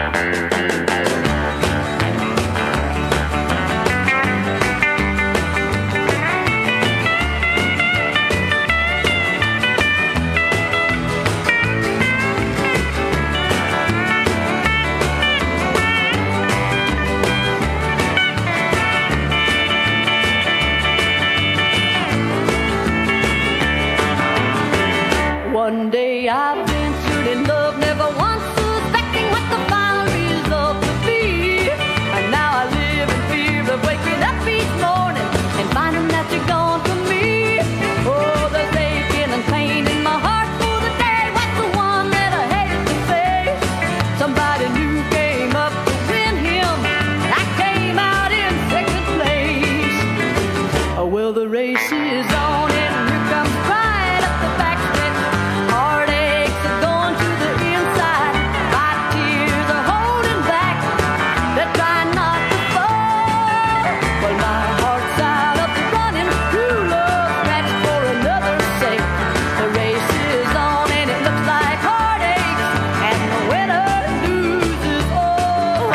One day I ventured in love, never once suspecting what the final result would be. And now I live in fear of waking up each morning and finding that you're gone from me. Oh, there's aching and pain in my heart for the day. What's the one that I hated to face? Somebody new came up to win him, and I came out in second place. Oh, well, the race is on and here comes pride up the backstretch. Heartaches are going to the inside. My tears are holding back. They're trying not to fall. Well, my heart's out up and running. True love scratch for another's sake. The race is on and it looks like heartaches, and the winner loses all.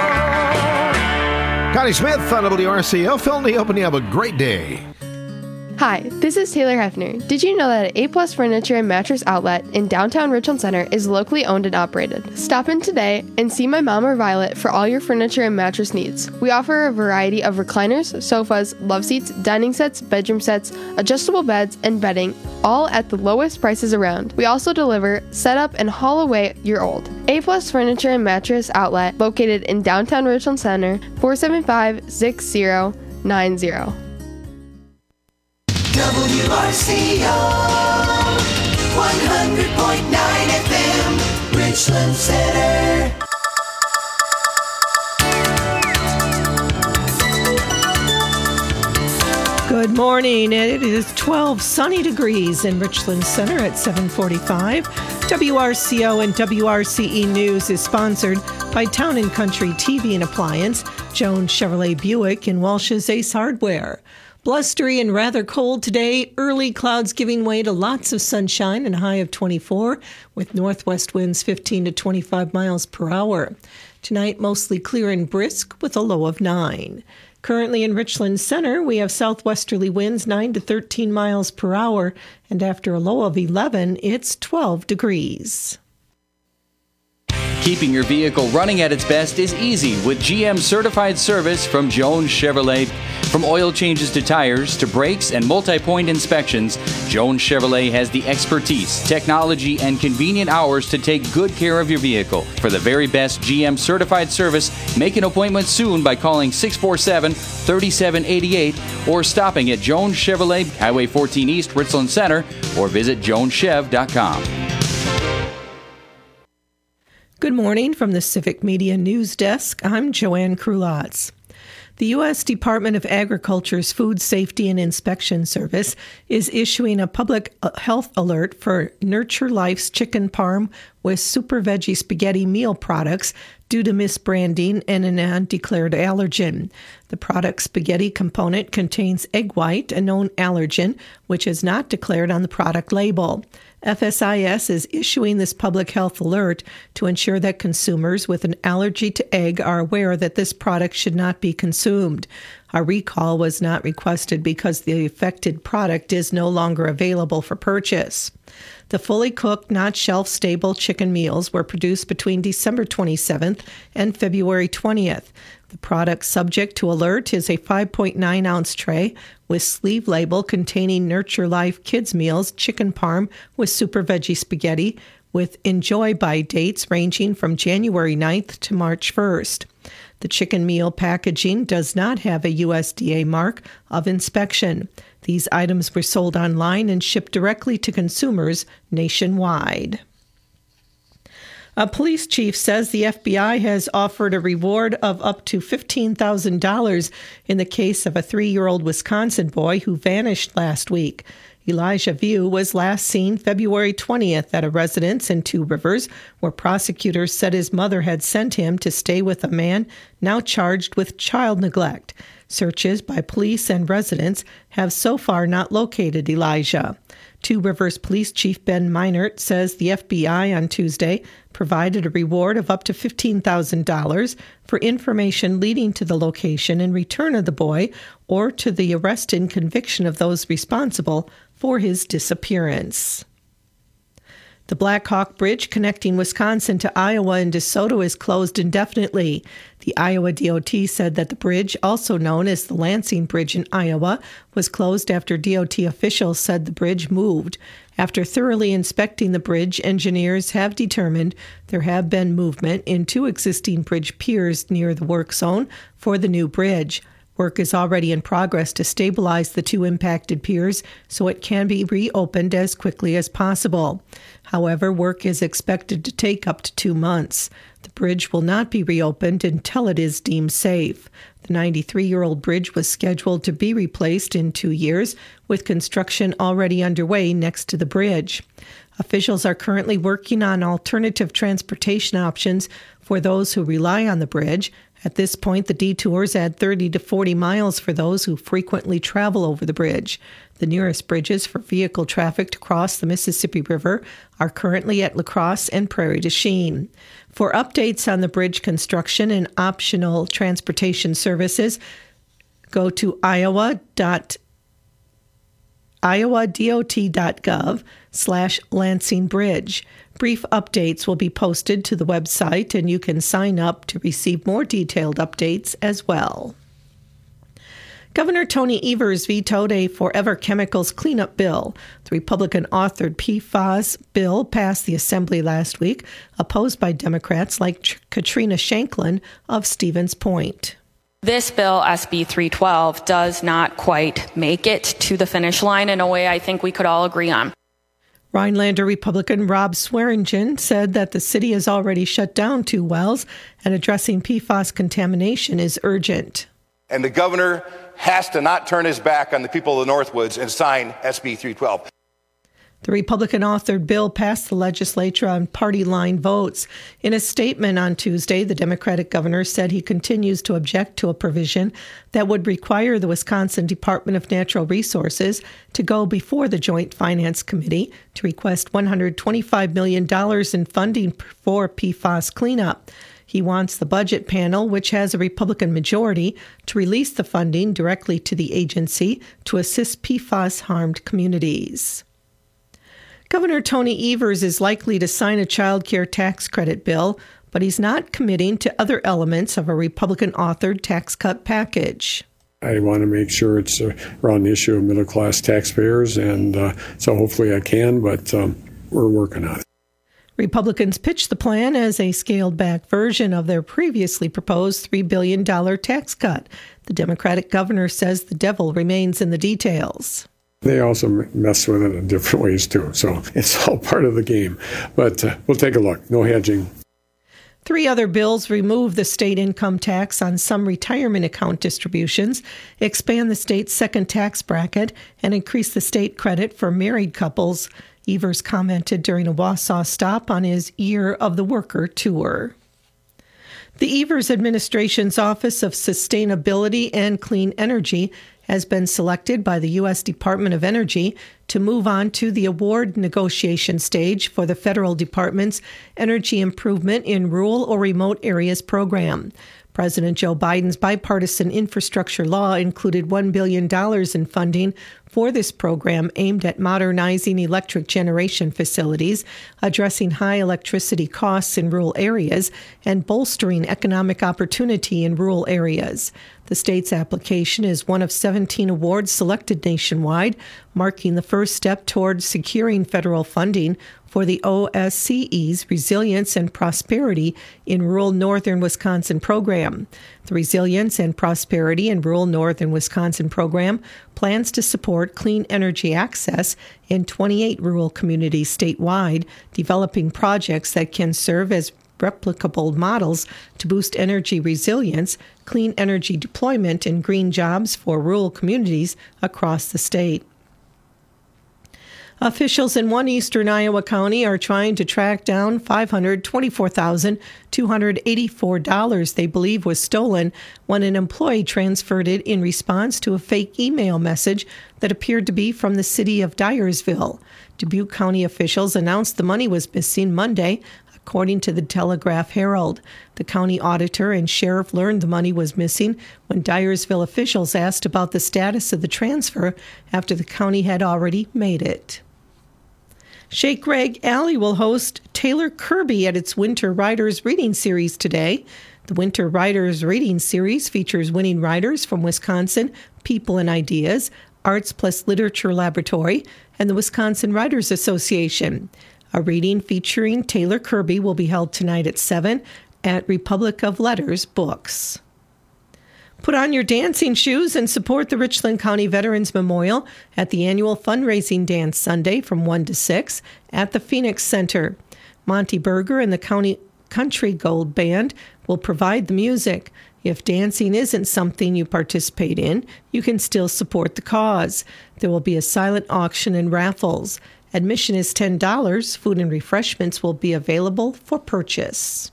Connie Smith on W R C O. Phil, in the open, you have a great day. Hi, this is Taylor Hefner. Did you know that A Plus Furniture and Mattress Outlet in downtown Richland Center is locally owned and operated? Stop in today and see my mom or Violet for all your furniture and mattress needs. We offer a variety of recliners, sofas, love seats, dining sets, bedroom sets, adjustable beds, and bedding, all at the lowest prices around. We also deliver, set up, and haul away your old. A Plus Furniture and Mattress Outlet, located in downtown Richland Center, four seven five, six zero nine zero. W R C O one hundred point nine F M, Richland Center. Good morning. It is twelve sunny degrees in Richland Center at seven forty-five. W R C O and W R C E News is sponsored by Town and Country T V and Appliance, Jones Chevrolet Buick, and Walsh's Ace Hardware. Blustery and rather cold today. Early clouds giving way to lots of sunshine and a high of twenty-four, with northwest winds fifteen to twenty-five miles per hour. Tonight, mostly clear and brisk with a low of nine. Currently in Richland Center, we have southwesterly winds nine to thirteen miles per hour, and after a low of eleven, it's twelve degrees. Keeping your vehicle running at its best is easy with G M certified service from Jones Chevrolet. From oil changes to tires to brakes and multi-point inspections, Jones Chevrolet has the expertise, technology, and convenient hours to take good care of your vehicle. For the very best G M certified service, make an appointment soon by calling six four seven, three seven eight eight or stopping at Jones Chevrolet, Highway fourteen East, Richland Center, or visit jones chev dot com. Good morning from the Civic Media News Desk. I'm Joanne Krulotz. The U S Department of Agriculture's Food Safety and Inspection Service is issuing a public health alert for Nurture Life's chicken parm with Super Veggie Spaghetti meal products due to misbranding and an undeclared allergen. The product spaghetti component contains egg white, a known allergen, which is not declared on the product label. F S I S is issuing this public health alert to ensure that consumers with an allergy to egg are aware that this product should not be consumed. A recall was not requested because the affected product is no longer available for purchase. The fully cooked, not shelf-stable chicken meals were produced between December twenty-seventh and February twentieth. The product subject to alert is a five point nine ounce tray with sleeve label containing Nurture Life Kids Meals Chicken Parm with Super Veggie Spaghetti with enjoy by dates ranging from January ninth to March first. The chicken meal packaging does not have a U S D A mark of inspection. These items were sold online and shipped directly to consumers nationwide. A police chief says the F B I has offered a reward of up to fifteen thousand dollars in the case of a three-year-old Wisconsin boy who vanished last week. Elijah View was last seen February twentieth at a residence in Two Rivers, where prosecutors said his mother had sent him to stay with a man now charged with child neglect. Searches by police and residents have so far not located Elijah. Two Rivers Police Chief Ben Meinert says the F B I on Tuesday provided a reward of up to fifteen thousand dollars for information leading to the location and return of the boy or to the arrest and conviction of those responsible for his disappearance. The Black Hawk Bridge connecting Wisconsin to Iowa and DeSoto is closed indefinitely. The Iowa D O T said that the bridge, also known as the Lansing Bridge in Iowa, was closed after D O T officials said the bridge moved. After thoroughly inspecting the bridge, engineers have determined there have been movement in two existing bridge piers near the work zone for the new bridge. Work is already in progress to stabilize the two impacted piers so it can be reopened as quickly as possible. However, work is expected to take up to two months. The bridge will not be reopened until it is deemed safe. The ninety-three-year-old bridge was scheduled to be replaced in two years, with construction already underway next to the bridge. Officials are currently working on alternative transportation options for those who rely on the bridge. At this point, the detours add thirty to forty miles for those who frequently travel over the bridge. The nearest bridges for vehicle traffic to cross the Mississippi River are currently at La Crosse and Prairie du Chien. For updates on the bridge construction and optional transportation services, go to iowa dot iowa dot gov slash Lansing Bridge. Brief updates will be posted to the website, and you can sign up to receive more detailed updates as well. Governor Tony Evers vetoed a Forever Chemicals cleanup bill. The Republican-authored P FAS bill passed the Assembly last week, opposed by Democrats like Katrina Shanklin of Stevens Point. This bill, S B three twelve, does not quite make it to the finish line in a way I think we could all agree on. Rhinelander Republican Rob Swearingen said that the city has already shut down two wells and addressing P FAS contamination is urgent. And the governor has to not turn his back on the people of the Northwoods and sign S B three twelve. The Republican-authored bill passed the legislature on party line votes. In a statement on Tuesday, the Democratic governor said he continues to object to a provision that would require the Wisconsin Department of Natural Resources to go before the Joint Finance Committee to request one hundred twenty-five million dollars in funding for P FAS cleanup. He wants the budget panel, which has a Republican majority, to release the funding directly to the agency to assist P FAS-harmed communities. Governor Tony Evers is likely to sign a child care tax credit bill. but he's not committing to other elements of a Republican-authored tax cut package. I want to make sure it's around the issue of middle-class taxpayers, and uh, so hopefully I can, but um, we're working on it. Republicans pitched the plan as a scaled-back version of their previously proposed three billion dollars tax cut. The Democratic governor says the devil remains in the details. They also mess with it in different ways, too, so it's all part of the game. But uh, we'll take a look. No hedging. Three other bills remove the state income tax on some retirement account distributions, expand the state's second tax bracket, and increase the state credit for married couples. Evers commented during a Wausau stop on his Year of the Worker tour. The Evers administration's Office of Sustainability and Clean Energy has been selected by the U S Department of Energy to move on to the award negotiation stage for the federal department's Energy Improvement in Rural or Remote Areas program. President Joe Biden's bipartisan infrastructure law included one billion dollars in funding for this program aimed at modernizing electric generation facilities, addressing high electricity costs in rural areas, and bolstering economic opportunity in rural areas. The state's application is one of seventeen awards selected nationwide, marking the first step toward securing federal funding for the O S C E's Resilience and Prosperity in Rural Northern Wisconsin program. The Resilience and Prosperity in Rural Northern Wisconsin program plans to support clean energy access in twenty-eight rural communities statewide, developing projects that can serve as replicable models to boost energy resilience, clean energy deployment, and green jobs for rural communities across the state. Officials in one eastern Iowa county are trying to track down five hundred twenty-four thousand two hundred eighty-four dollars they believe was stolen when an employee transferred it in response to a fake email message that appeared to be from the city of Dyersville. Dubuque County officials announced the money was missing Monday, according to the Telegraph Herald. The county auditor and sheriff learned the money was missing when Dyersville officials asked about the status of the transfer after the county had already made it. Shake Rag Alley will host Taylor Kirby at its Winter Writers Reading Series today. The Winter Writers Reading Series features winning writers from Wisconsin, People and Ideas, Arts Plus Literature Laboratory, and the Wisconsin Writers Association. A reading featuring Taylor Kirby will be held tonight at seven at Republic of Letters Books. Put on your dancing shoes and support the Richland County Veterans Memorial at the annual fundraising dance Sunday from one to six at the Phoenix Center. Monty Berger and the County Country Gold Band will provide the music. If dancing isn't something you participate in, you can still support the cause. There will be a silent auction and raffles. Admission is ten dollars. Food and refreshments will be available for purchase.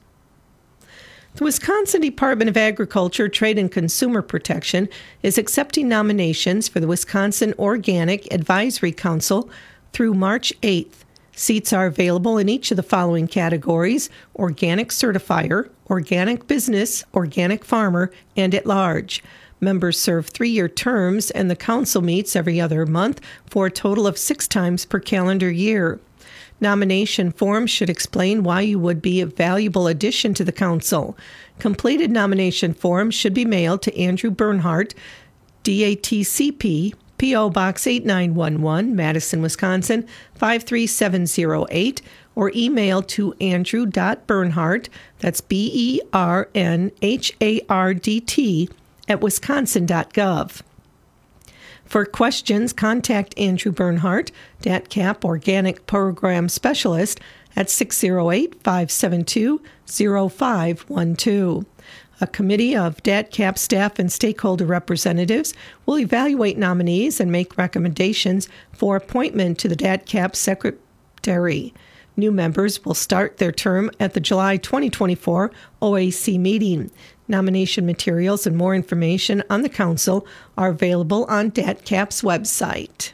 The Wisconsin Department of Agriculture, Trade and Consumer Protection is accepting nominations for the Wisconsin Organic Advisory Council through March eighth. Seats are available in each of the following categories: Organic Certifier, Organic Business, Organic Farmer, and at large. Members serve three-year terms, and the council meets every other month for a total of six times per calendar year. Nomination forms should explain why you would be a valuable addition to the council. Completed nomination forms should be mailed to Andrew Bernhardt, D A T C P, P O Box eight nine one one, Madison, Wisconsin, five three seven zero eight, or email to andrew dot bernhardt, that's B E R N H A R D T, at wisconsin dot gov. For questions, contact Andrew Bernhardt, D A T C A P Organic Program Specialist, at six oh eight, five seven two, oh five one two. A committee of D A T C A P staff and stakeholder representatives will evaluate nominees and make recommendations for appointment to the D A T C A P Secretary. New members will start their term at the July twenty twenty-four O A C meeting. Nomination materials and more information on the council are available on D A T C A P's website.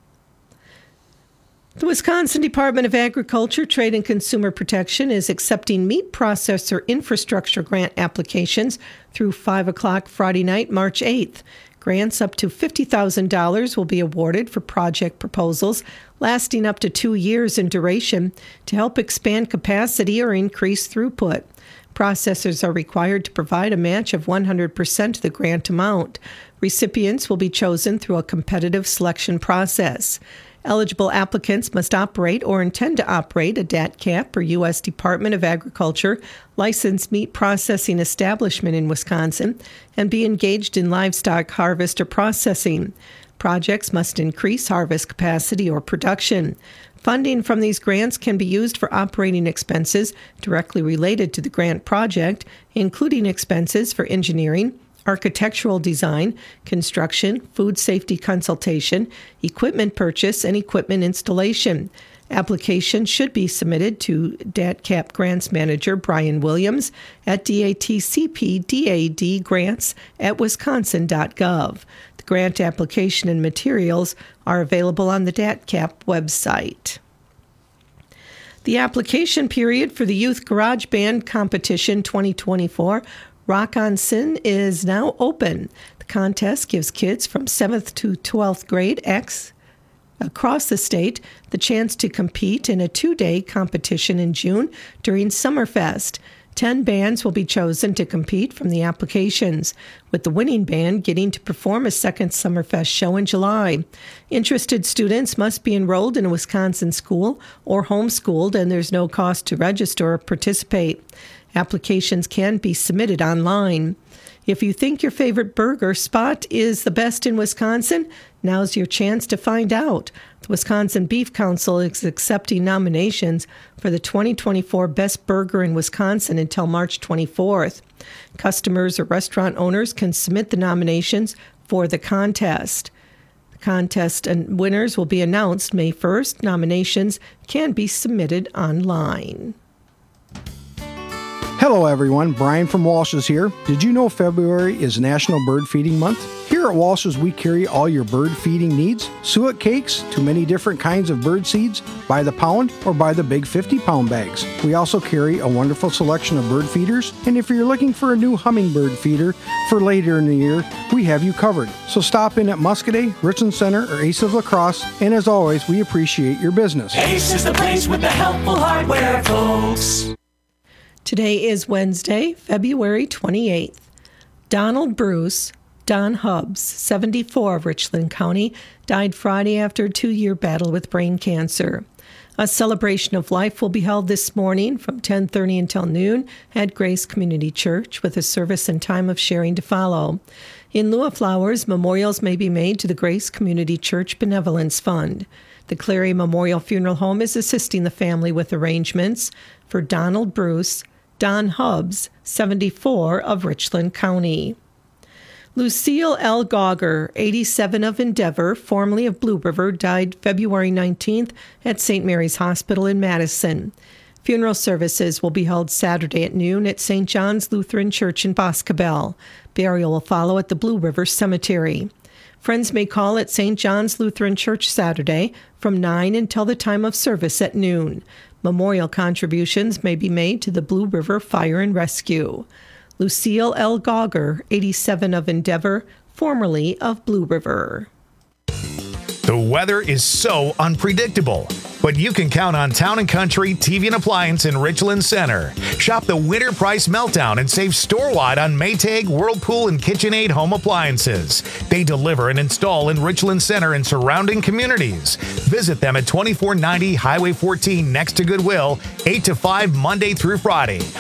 The Wisconsin Department of Agriculture, Trade and Consumer Protection is accepting meat processor infrastructure grant applications through five o'clock Friday night, March eighth. Grants up to fifty thousand dollars will be awarded for project proposals lasting up to two years in duration to help expand capacity or increase throughput. Processors are required to provide a match of one hundred percent of the grant amount. Recipients will be chosen through a competitive selection process. Eligible applicants must operate or intend to operate a D A T C A P or U S Department of Agriculture licensed meat processing establishment in Wisconsin and be engaged in livestock harvest or processing. Projects must increase harvest capacity or production. Funding from these grants can be used for operating expenses directly related to the grant project, including expenses for engineering, architectural design, construction, food safety consultation, equipment purchase, and equipment installation. Applications should be submitted to D A T C A P Grants Manager Brian Williams at datcpdadgrants at wisconsin dot gov. The grant application and materials are available on the D A T C A P website. The application period for the Youth Garage Band Competition twenty twenty-four Rock on Sin is now open. The contest gives kids from seventh to twelfth grade X across the state the chance to compete in a two-day competition in June during Summerfest. Ten bands will be chosen to compete from the applications, with the winning band getting to perform a second Summerfest show in July. Interested students must be enrolled in a Wisconsin school or homeschooled, and there's no cost to register or participate. Applications can be submitted online. If you think your favorite burger spot is the best in Wisconsin, now's your chance to find out. The Wisconsin Beef Council is accepting nominations for the twenty twenty-four Best Burger in Wisconsin until March twenty-fourth. Customers or restaurant owners can submit the nominations for the contest. The contest and winners will be announced May first. Nominations can be submitted online. Hello everyone, Brian from Walsh's here. Did you know February is National Bird Feeding Month? Here at Walsh's we carry all your bird feeding needs, suet cakes to many different kinds of bird seeds, by the pound or by the big fifty pound bags. We also carry a wonderful selection of bird feeders, and if you're looking for a new hummingbird feeder for later in the year, we have you covered. So stop in at Muscadet, Richland Center, or Ace of La Crosse, and as always, we appreciate your business. Ace is the place with the helpful hardware, folks. Today is Wednesday, February twenty-eighth. Donald Bruce, Don Hubbs, seventy-four, of Richland County, died Friday after a two-year battle with brain cancer. A celebration of life will be held this morning from ten thirty until noon at Grace Community Church, with a service and time of sharing to follow. In lieu of flowers, memorials may be made to the Grace Community Church Benevolence Fund. The Clary Memorial Funeral Home is assisting the family with arrangements for Donald Bruce, Don Hubbs, seventy-four, of Richland County. Lucille L. Gauger, eighty-seven, of Endeavor, formerly of Blue River, died February nineteenth at Saint Mary's Hospital in Madison. Funeral services will be held Saturday at noon at Saint John's Lutheran Church in Boscobel. Burial will follow at the Blue River Cemetery. Friends may call at Saint John's Lutheran Church Saturday from nine until the time of service at noon. Memorial contributions may be made to the Blue River Fire and Rescue. Lucille L. Gauger, eighty-seven, of Endeavor, formerly of Blue River. The weather is so unpredictable, but you can count on Town and Country T V and Appliance in Richland Center. Shop the Winter Price Meltdown and save store-wide on Maytag, Whirlpool, and KitchenAid home appliances. They deliver and install in Richland Center and surrounding communities. Visit them at twenty-four ninety Highway fourteen next to Goodwill, eight to five Monday through Friday,